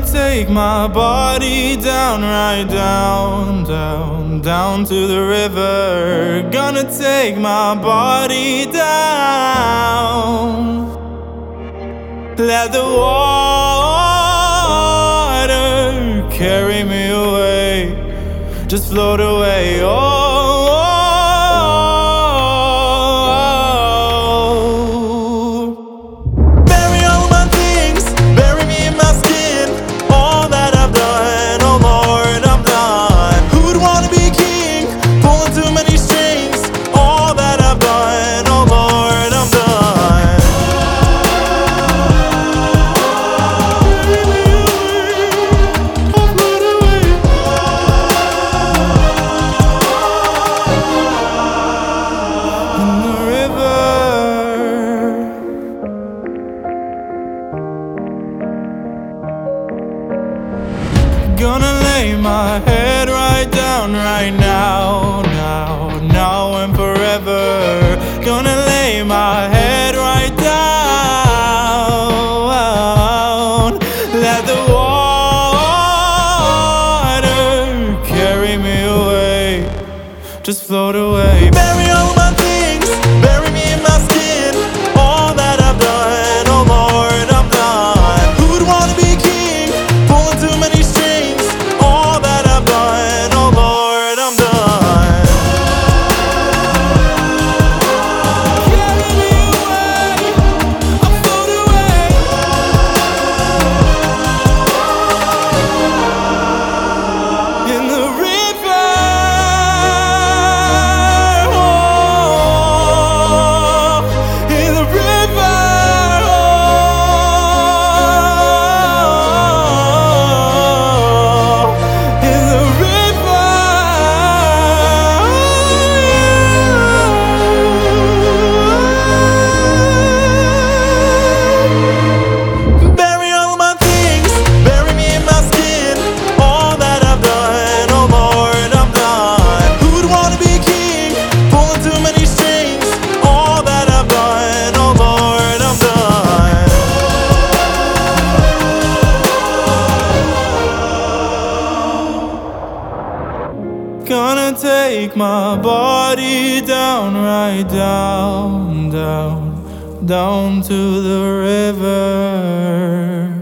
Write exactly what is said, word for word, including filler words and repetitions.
take my body down, right down, down, down to the river. Gonna take my body down. Let the water carry me away, just float away. Oh, gonna lay my head right down right now, now, now and forever. Gonna lay my head right down. Let the water carry me away, just float away. Bury all my things, bury me in my skin. All that I've done, oh Lord, I'm done. Who'd wanna be king, pulling too many strings? Gonna take my body down, right down, down, down to the river.